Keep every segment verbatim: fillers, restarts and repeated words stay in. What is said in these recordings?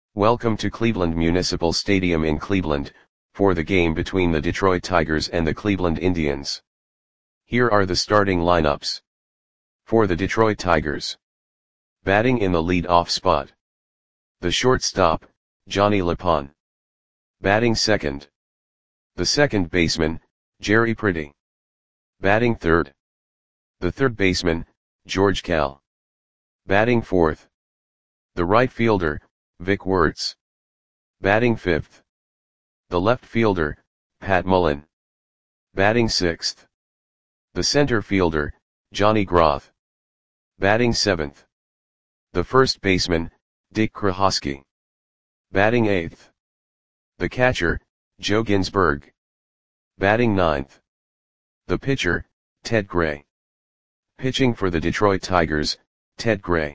Welcome to Cleveland Municipal Stadium in Cleveland, for the game between the Detroit Tigers and the Cleveland Indians. Here are the starting lineups. For the Detroit Tigers. Batting in the lead-off spot. The shortstop, Johnny LePon. Batting second. The second baseman, Jerry Pretty. Batting third. The third baseman, George Kell. Batting fourth. The right fielder, Vic Wertz. Batting fifth. The left fielder, Pat Mullen. Batting sixth. The center fielder, Johnny Groth. Batting seventh. The first baseman, Dick Krohosky. Batting eighth. The catcher, Joe Ginsberg. Batting ninth. The pitcher, Ted Gray. Pitching for the Detroit Tigers, Ted Gray.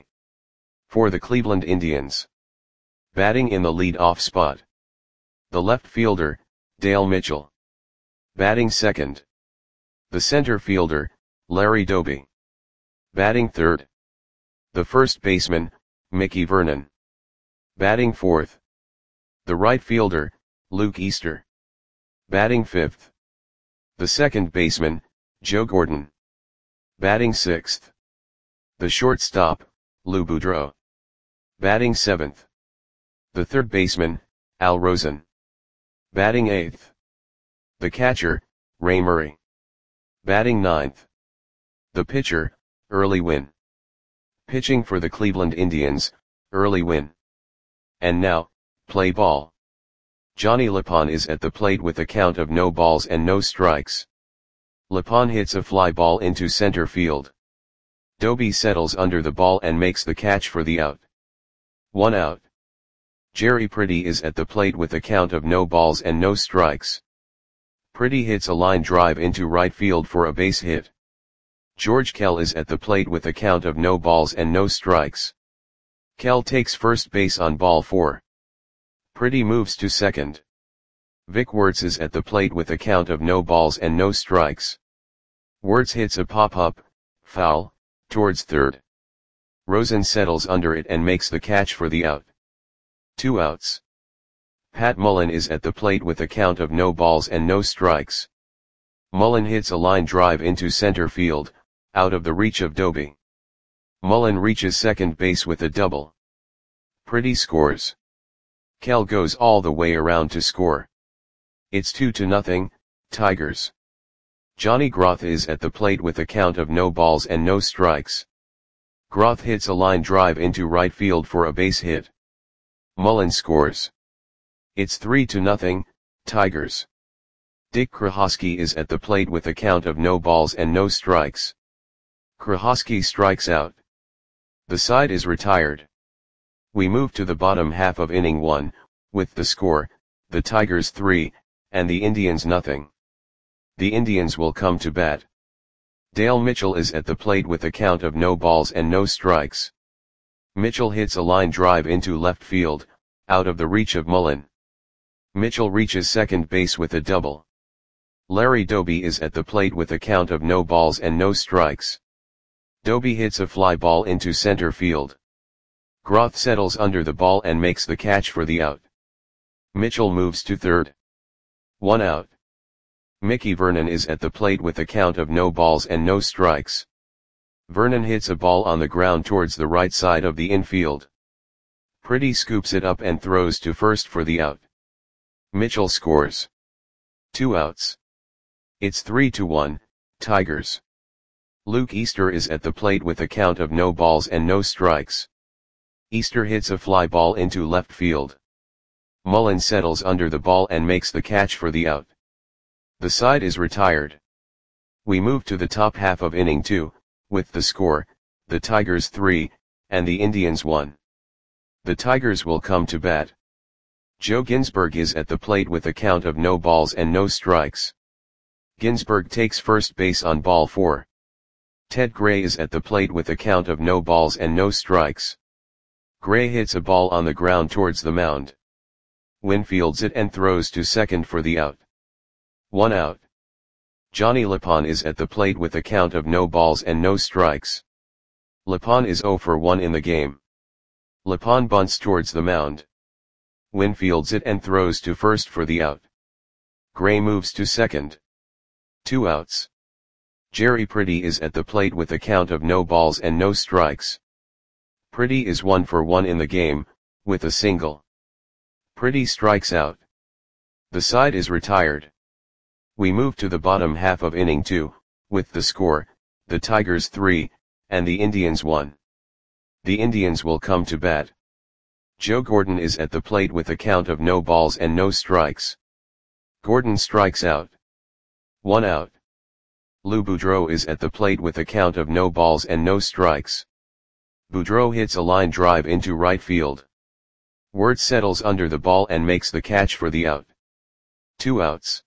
For the Cleveland Indians. Batting in the lead-off spot. The left fielder, Dale Mitchell. Batting second. The center fielder, Larry Doby. Batting third. The first baseman, Mickey Vernon. Batting fourth. The right fielder, Luke Easter. Batting fifth. The second baseman, Joe Gordon. Batting sixth. The shortstop, Lou Boudreau. Batting seventh. The third baseman, Al Rosen. Batting eighth. The catcher, Ray Murray. Batting ninth. The pitcher, Early Wynn. Pitching for the Cleveland Indians, Early Wynn. And now, play ball. Johnny LePon is at the plate with a count of no balls and no strikes. LePon hits a fly ball into center field. Doby settles under the ball and makes the catch for the out. One out. Jerry Pretty is at the plate with a count of no balls and no strikes. Pretty hits a line drive into right field for a base hit. George Kell is at the plate with a count of no balls and no strikes. Kell takes first base on ball four. Pretty moves to second. Vic Wertz is at the plate with a count of no balls and no strikes. Wertz hits a pop-up, foul, towards third. Rosen settles under it and makes the catch for the out. Two outs. Pat Mullen is at the plate with a count of no balls and no strikes. Mullen hits a line drive into center field, out of the reach of Doby. Mullen reaches second base with a double. Pretty scores. Kell goes all the way around to score. It's two to nothing, Tigers. Johnny Groth is at the plate with a count of no balls and no strikes. Groth hits a line drive into right field for a base hit. Mullen scores. It's three to nothing, Tigers. Dick Krohosky is at the plate with a count of no balls and no strikes. Krohosky strikes out. The side is retired. We move to the bottom half of inning one, with the score, the Tigers three, and the Indians nothing. The Indians will come to bat. Dale Mitchell is at the plate with a count of no balls and no strikes. Mitchell hits a line drive into left field, out of the reach of Mullen. Mitchell reaches second base with a double. Larry Doby is at the plate with a count of no balls and no strikes. Doby hits a fly ball into center field. Groth settles under the ball and makes the catch for the out. Mitchell moves to third. One out. Mickey Vernon is at the plate with a count of no balls and no strikes. Vernon hits a ball on the ground towards the right side of the infield. Pretty scoops it up and throws to first for the out. Mitchell scores. Two outs. It's three to one, Tigers. Luke Easter is at the plate with a count of no balls and no strikes. Easter hits a fly ball into left field. Mullen settles under the ball and makes the catch for the out. The side is retired. We move to the top half of inning two, with the score, the Tigers three, and the Indians one. The Tigers will come to bat. Joe Ginsberg is at the plate with a count of no balls and no strikes. Ginsberg takes first base on ball four. Ted Gray is at the plate with a count of no balls and no strikes. Gray hits a ball on the ground towards the mound. Wynn fields it and throws to second for the out. One out. Johnny LePon is at the plate with a count of no balls and no strikes. LePon is zero for one in the game. LePon bunts towards the mound. Win fields it and throws to first for the out. Gray moves to second. Two outs. Jerry Pretty is at the plate with a count of no balls and no strikes. Pretty is one for one in the game, with a single. Pretty strikes out. The side is retired. We move to the bottom half of inning two, with the score, the Tigers three, and the Indians one. The Indians will come to bat. Joe Gordon is at the plate with a count of no balls and no strikes. Gordon strikes out. One out. Lou Boudreau is at the plate with a count of no balls and no strikes. Boudreau hits a line drive into right field. Wirtz settles under the ball and makes the catch for the out. Two outs.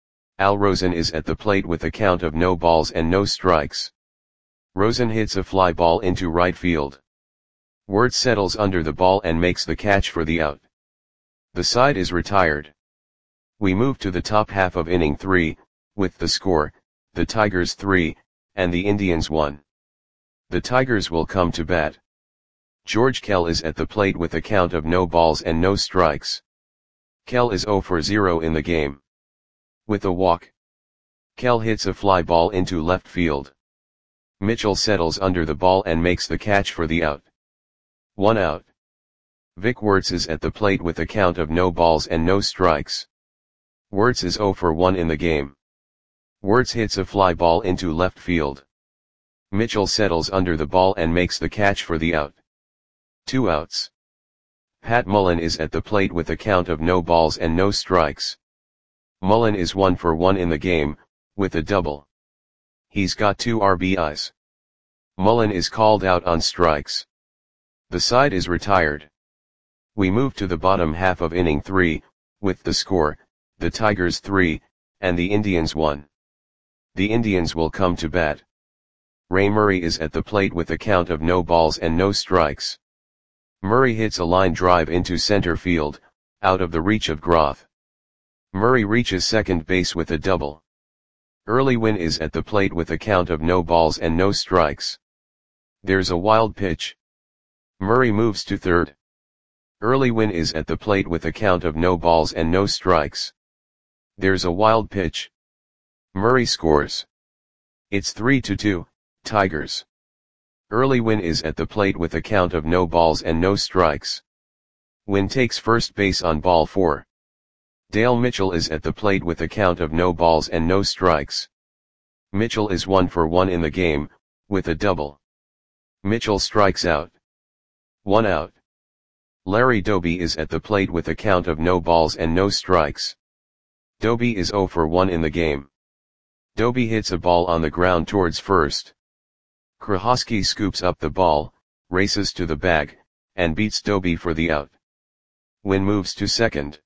Al Rosen is at the plate with a count of no balls and no strikes. Rosen hits a fly ball into right field. Wirtz settles under the ball and makes the catch for the out. The side is retired. We move to the top half of inning three, with the score, the Tigers three, and the Indians one. The Tigers will come to bat. George Kell is at the plate with a count of no balls and no strikes. Kell is zero for zero in the game. With a walk, Kell hits a fly ball into left field. Mitchell settles under the ball and makes the catch for the out. One out. Vic Wirtz is at the plate with a count of no balls and no strikes. Wirtz is zero for one in the game. Wirtz hits a fly ball into left field. Mitchell settles under the ball and makes the catch for the out. Two outs. Pat Mullen is at the plate with a count of no balls and no strikes. Mullen is one for one in the game, with a double. He's got two R B Is. Mullen is called out on strikes. The side is retired. We move to the bottom half of inning three, with the score, the Tigers three, and the Indians one. The Indians will come to bat. Ray Murray is at the plate with a count of no balls and no strikes. Murray hits a line drive into center field, out of the reach of Groth. Murray reaches second base with a double. Early Win is at the plate with a count of no balls and no strikes. There's a wild pitch. Murray moves to third. Early Win is at the plate with a count of no balls and no strikes. There's a wild pitch. Murray scores. It's three to two, Tigers. Early Win is at the plate with a count of no balls and no strikes. Win takes first base on ball four. Dale Mitchell is at the plate with a count of no balls and no strikes. Mitchell is one for one in the game, with a double. Mitchell strikes out. One out. Larry Doby is at the plate with a count of no balls and no strikes. Doby is zero for one in the game. Doby hits a ball on the ground towards first. Krahosky scoops up the ball, races to the bag, and beats Doby for the out. Win moves to second.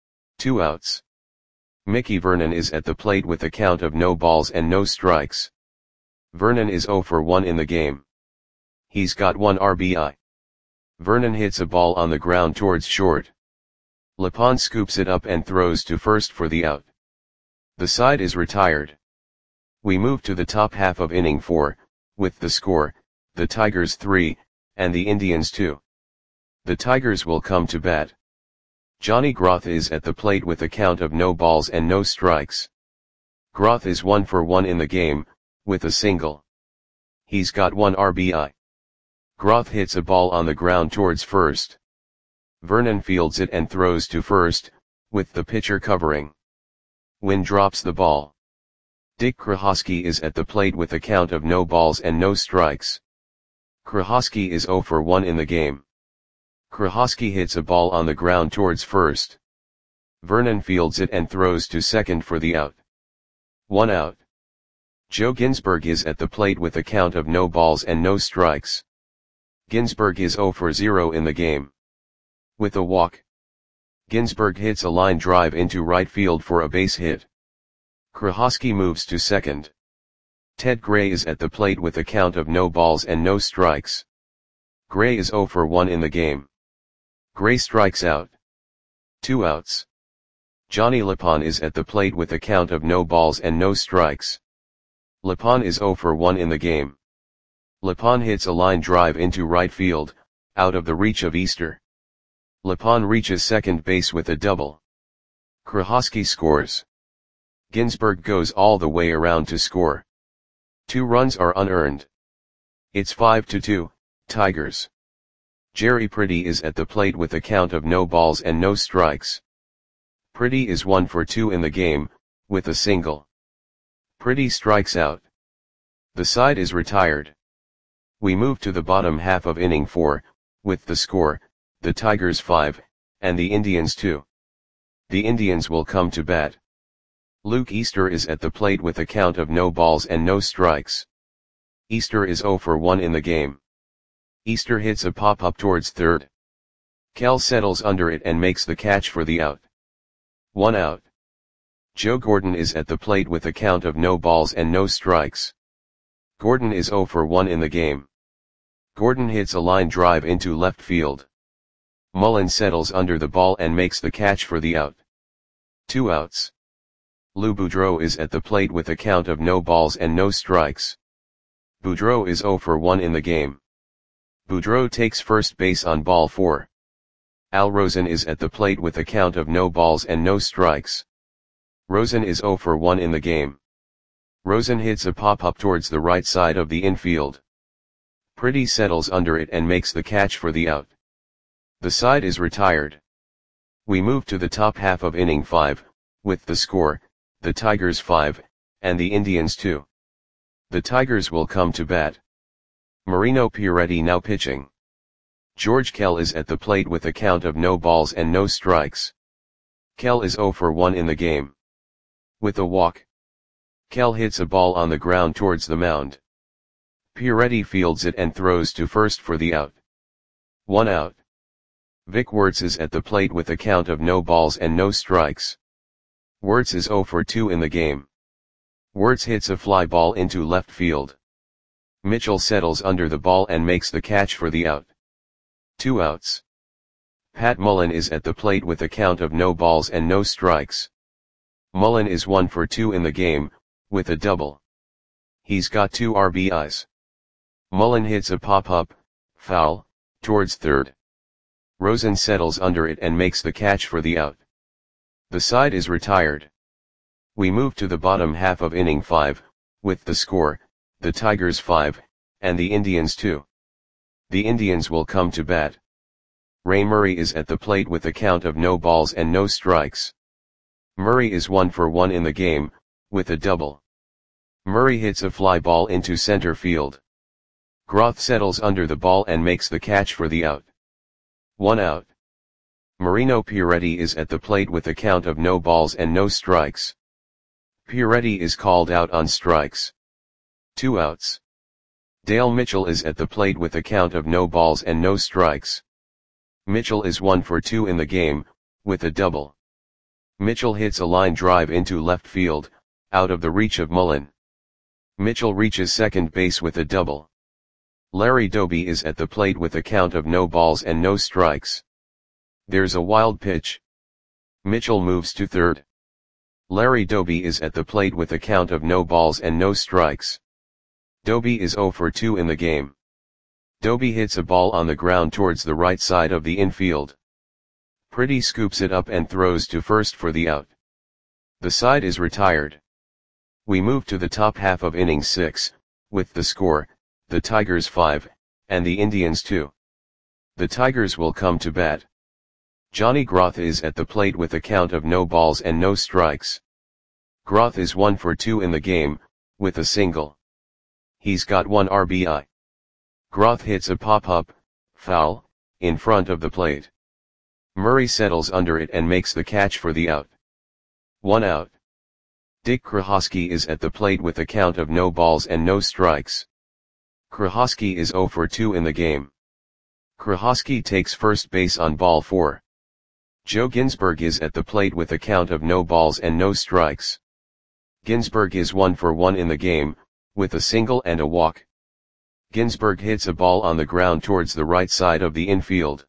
Two outs. Mickey Vernon is at the plate with a count of no balls and no strikes. Vernon is zero for one in the game. He's got one R B I. Vernon hits a ball on the ground towards short. Lepon scoops it up and throws to first for the out. The side is retired. We move to the top half of inning four, with the score, the Tigers three, and the Indians two. The Tigers will come to bat. Johnny Groth is at the plate with a count of no balls and no strikes. Groth is one for one in the game, with a single. He's got one R B I. Groth hits a ball on the ground towards first. Vernon fields it and throws to first, with the pitcher covering. Win drops the ball. Dick Krahosky is at the plate with a count of no balls and no strikes. Krahosky is zero for one in the game. Krahosky hits a ball on the ground towards first. Vernon fields it and throws to second for the out. One out. Joe Ginsberg is at the plate with a count of no balls and no strikes. Ginsberg is zero for zero in the game. With a walk, Ginsberg hits a line drive into right field for a base hit. Krahosky moves to second. Ted Gray is at the plate with a count of no balls and no strikes. Gray is zero for one in the game. Gray strikes out. Two outs. Johnny Lepon is at the plate with a count of no balls and no strikes. Lepon is zero for one in the game. Lepon hits a line drive into right field, out of the reach of Easter. Lapon reaches second base with a double. Krahosky scores. Ginsburg goes all the way around to score. Two runs are unearned. It's five to two, Tigers. Jerry Pretty is at the plate with a count of no balls and no strikes. Pretty is one for two in the game, with a single. Pretty strikes out. The side is retired. We move to the bottom half of inning four, with the score, the Tigers five, and the Indians two. The Indians will come to bat. Luke Easter is at the plate with a count of no balls and no strikes. Easter is oh for one in the game. Easter hits a pop-up towards third. Kell settles under it and makes the catch for the out. One out. Joe Gordon is at the plate with a count of no balls and no strikes. Gordon is oh for one in the game. Gordon hits a line drive into left field. Mullen settles under the ball and makes the catch for the out. Two outs. Lou Boudreau is at the plate with a count of no balls and no strikes. Boudreau is oh for one in the game. Boudreau takes first base on ball four. Al Rosen is at the plate with a count of no balls and no strikes. Rosen is oh for one in the game. Rosen hits a pop-up towards the right side of the infield. Pretty settles under it and makes the catch for the out. The side is retired. We move to the top half of inning five, with the score, the Tigers five, and the Indians two. The Tigers will come to bat. Marino Pieretti now pitching. George Kell is at the plate with a count of no balls and no strikes. Kell is oh for one in the game. With a walk. Kell hits a ball on the ground towards the mound. Pieretti fields it and throws to first for the out. One out. Vic Wertz is at the plate with a count of no balls and no strikes. Wertz is oh for two in the game. Wertz hits a fly ball into left field. Mitchell settles under the ball and makes the catch for the out. Two outs. Pat Mullen is at the plate with a count of no balls and no strikes. Mullen is one for two in the game, with a double. He's got two R B Is. Mullen hits a pop-up, foul, towards third. Rosen settles under it and makes the catch for the out. The side is retired. We move to the bottom half of inning five, with the score, the Tigers five, and the Indians two. The Indians will come to bat. Ray Murray is at the plate with a count of no balls and no strikes. Murray is one for one in the game, with a double. Murray hits a fly ball into center field. Groth settles under the ball and makes the catch for the out. One out. Marino Pieretti is at the plate with a count of no balls and no strikes. Pieretti is called out on strikes. Two outs. Dale Mitchell is at the plate with a count of no balls and no strikes. Mitchell is one for two in the game, with a double. Mitchell hits a line drive into left field, out of the reach of Mullen. Mitchell reaches second base with a double. Larry Doby is at the plate with a count of no balls and no strikes. There's a wild pitch. Mitchell moves to third. Larry Doby is at the plate with a count of no balls and no strikes. Doby is oh for two in the game. Doby hits a ball on the ground towards the right side of the infield. Pretty scoops it up and throws to first for the out. The side is retired. We move to the top half of inning six, with the score, the Tigers five, and the Indians two. The Tigers will come to bat. Johnny Groth is at the plate with a count of no balls and no strikes. Groth is one for two in the game, with a single. He's got one R B I. Groth hits a pop-up, foul, in front of the plate. Murray settles under it and makes the catch for the out. One out. Dick Krahosky is at the plate with a count of no balls and no strikes. Krahosky is oh for two in the game. Krahosky takes first base on ball four. Joe Ginsburg is at the plate with a count of no balls and no strikes. Ginsburg is one for one in the game, with a single and a walk. Ginsburg hits a ball on the ground towards the right side of the infield.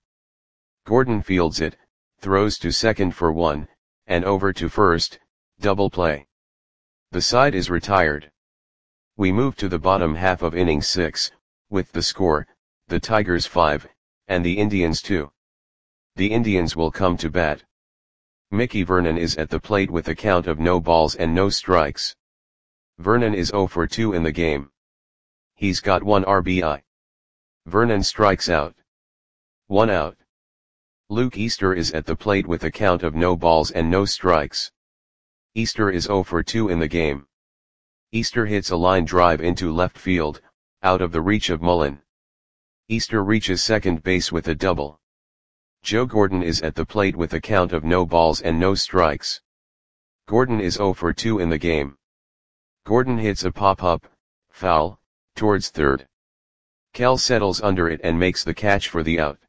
Gordon fields it, throws to second for one, and over to first, double play. The side is retired. We move to the bottom half of inning six, with the score, the Tigers five, and the Indians two. The Indians will come to bat. Mickey Vernon is at the plate with a count of no balls and no strikes. Vernon is oh for two in the game. He's got one R B I. Vernon strikes out. One out. Luke Easter is at the plate with a count of no balls and no strikes. Easter is oh for two in the game. Easter hits a line drive into left field, out of the reach of Mullen. Easter reaches second base with a double. Joe Gordon is at the plate with a count of no balls and no strikes. Gordon is oh for two in the game. Gordon hits a pop-up, foul, towards third. Kell settles under it and makes the catch for the out.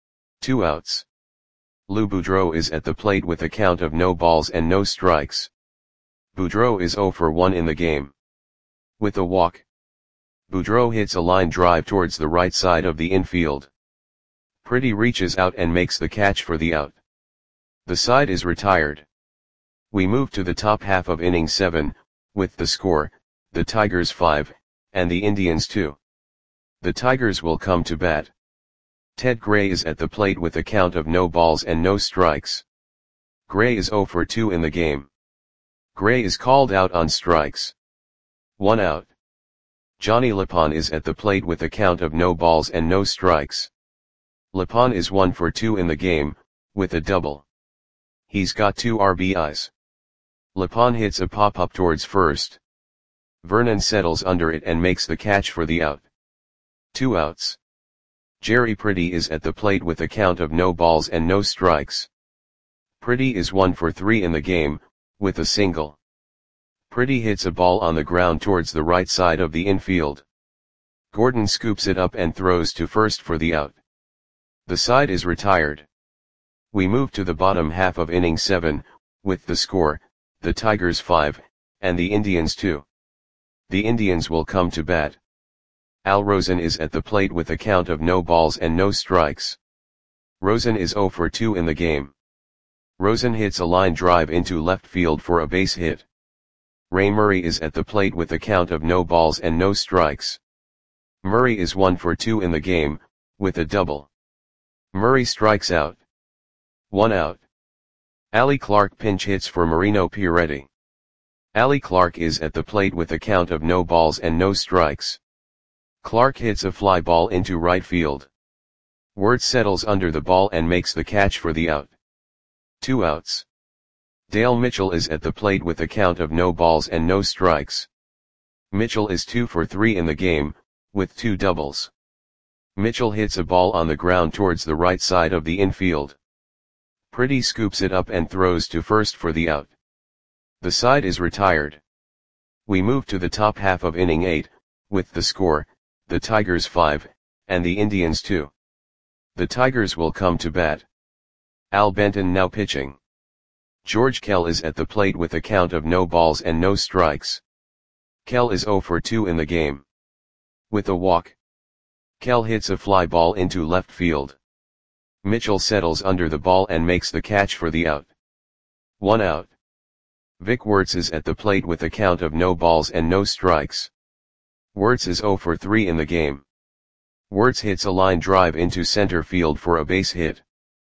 Two outs. Lou Boudreau is at the plate with a count of no balls and no strikes. Boudreau is oh for one in the game. With a walk. Boudreau hits a line drive towards the right side of the infield. Pretty reaches out and makes the catch for the out. The side is retired. We move to the top half of inning seven, with the score, the Tigers five, and the Indians two. The Tigers will come to bat. Ted Gray is at the plate with a count of no balls and no strikes. Gray is oh for two in the game. Gray is called out on strikes. One out. Johnny Lapon is at the plate with a count of no balls and no strikes. Lapon is one for two in the game, with a double. He's got two R B Is. Lapon hits a pop-up towards first. Vernon settles under it and makes the catch for the out. Two outs. Jerry Pretty is at the plate with a count of no balls and no strikes. Pretty is one for three in the game, with a single. Pretty hits a ball on the ground towards the right side of the infield. Gordon scoops it up and throws to first for the out. The side is retired. We move to the bottom half of inning seven, with the score, the Tigers five, and the Indians two. The Indians will come to bat. Al Rosen is at the plate with a count of no balls and no strikes. Rosen is oh for two in the game. Rosen hits a line drive into left field for a base hit. Ray Murray is at the plate with a count of no balls and no strikes. Murray is one for two in the game, with a double. Murray strikes out. One out. Ali Clark pinch hits for Marino Pieretti. Ali Clark is at the plate with a count of no balls and no strikes. Clark hits a fly ball into right field. Wirtz settles under the ball and makes the catch for the out. Two outs. Dale Mitchell is at the plate with a count of no balls and no strikes. Mitchell is two for three in the game, with two doubles. Mitchell hits a ball on the ground towards the right side of the infield. Pretty scoops it up and throws to first for the out. The side is retired. We move to the top half of inning eight, with the score, the Tigers five, and the Indians two. The Tigers will come to bat. Al Benton now pitching. George Kell is at the plate with a count of no balls and no strikes. Kell is oh for two in the game. With a walk. Kell hits a fly ball into left field. Mitchell settles under the ball and makes the catch for the out. One out. Vic Wirtz is at the plate with a count of no balls and no strikes. Wirtz is oh for three in the game. Wirtz hits a line drive into center field for a base hit.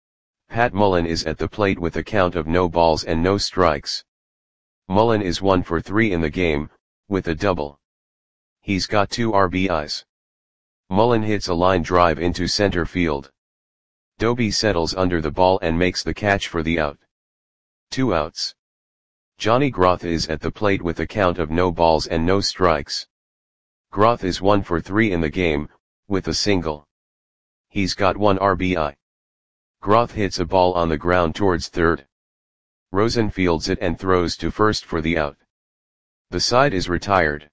Pat Mullen is at the plate with a count of no balls and no strikes. Mullen is one for three in the game, with a double. He's got two R B Is. Mullen hits a line drive into center field. Doby settles under the ball and makes the catch for the out. Two outs. Johnny Groth is at the plate with a count of no balls and no strikes. Groth is one for three in the game, with a single. He's got one R B I. Groth hits a ball on the ground towards third. Rosen fields it and throws to first for the out. The side is retired.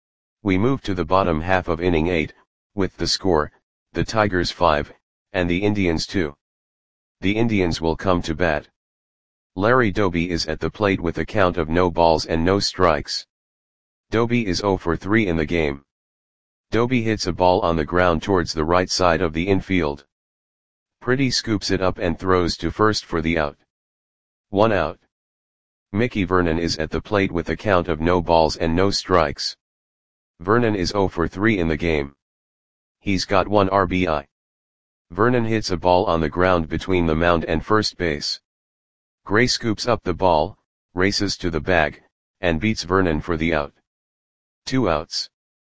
We move to the bottom half of inning eight, with the score, the Tigers five, and the Indians two. The Indians will come to bat. Larry Doby is at the plate with a count of no balls and no strikes. Doby is oh for three in the game. Doby hits a ball on the ground towards the right side of the infield. Pretty scoops it up and throws to first for the out. One out. Mickey Vernon is at the plate with a count of no balls and no strikes. Vernon is oh for three in the game. He's got one R B I. Vernon hits a ball on the ground between the mound and first base. Gray scoops up the ball, races to the bag, and beats Vernon for the out. Two outs.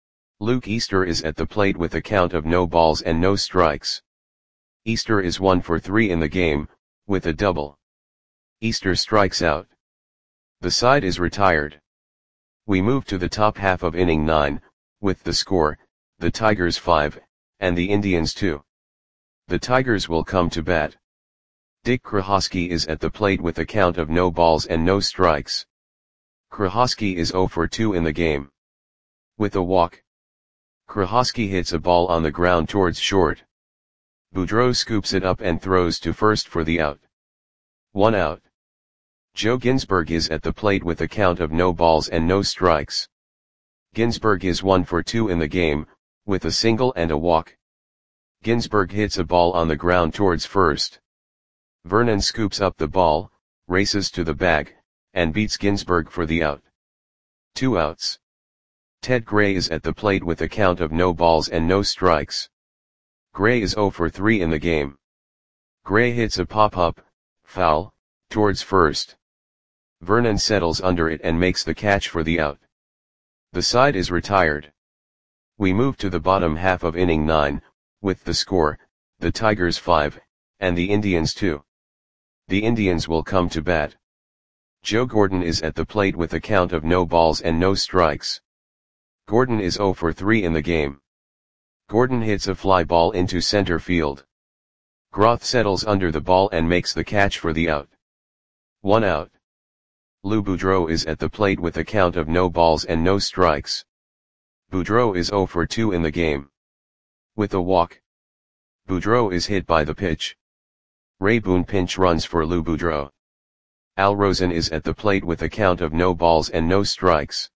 Luke Easter is at the plate with a count of no balls and no strikes. Easter is one for three in the game, with a double. Easter strikes out. The side is retired. We move to the top half of inning nine, with the score, the Tigers five, and the Indians two. The Tigers will come to bat. Dick Krahosky is at the plate with a count of no balls and no strikes. Krahosky is zero for two in the game. With a walk. Krahosky hits a ball on the ground towards short. Boudreau scoops it up and throws to first for the out. One out. Joe Ginsberg is at the plate with a count of no balls and no strikes. Ginsberg is one for two in the game, with a single and a walk. Ginsberg hits a ball on the ground towards first. Vernon scoops up the ball, races to the bag, and beats Ginsberg for the out. Two outs. Ted Gray is at the plate with a count of no balls and no strikes. Gray is zero for three in the game. Gray hits a pop-up, foul, towards first. Vernon settles under it and makes the catch for the out. The side is retired. We move to the bottom half of inning nine, with the score, the Tigers five, and the Indians two. The Indians will come to bat. Joe Gordon is at the plate with a count of no balls and no strikes. Gordon is zero for three in the game. Gordon hits a fly ball into center field. Groth settles under the ball and makes the catch for the out. One out. Lou Boudreau is at the plate with a count of no balls and no strikes. Boudreau is zero for two in the game. With a walk. Boudreau is hit by the pitch. Ray Boone pinch runs for Lou Boudreau. Al Rosen is at the plate with a count of no balls and no strikes.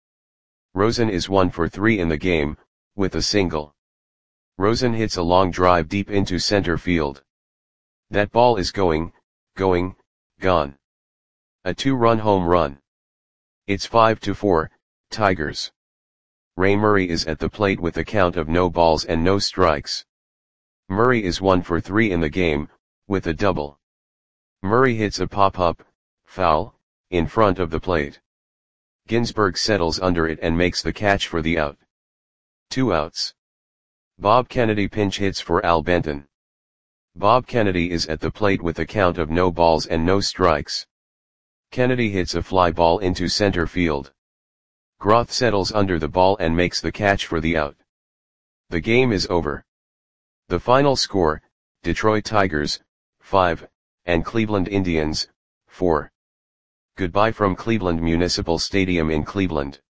Rosen is one for three in the game, with a single. Rosen hits a long drive deep into center field. That ball is going, going, gone. A two-run home run. It's five to four, Tigers. Ray Murray is at the plate with a count of no balls and no strikes. Murray is one for three in the game, with a double. Murray hits a pop-up, foul, in front of the plate. Ginsberg settles under it and makes the catch for the out. Two outs. Bob Kennedy pinch hits for Al Benton. Bob Kennedy is at the plate with a count of no balls and no strikes. Kennedy hits a fly ball into center field. Groth settles under the ball and makes the catch for the out. The game is over. The final score, Detroit Tigers, five, and Cleveland Indians, four. Goodbye from Cleveland Municipal Stadium in Cleveland.